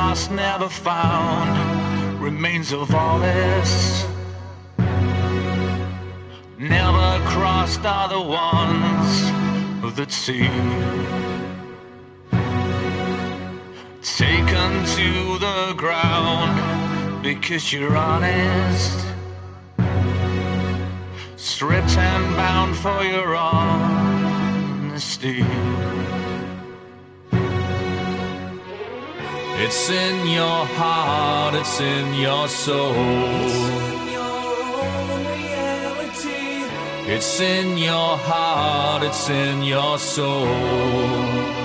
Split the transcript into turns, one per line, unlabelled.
lost, never found, remains of all this. Never crossed are the ones that see. Taken to the ground because you're honest. Stripped and bound for your honesty. It's in your heart, it's in your soul. It's in your heart, it's in your soul.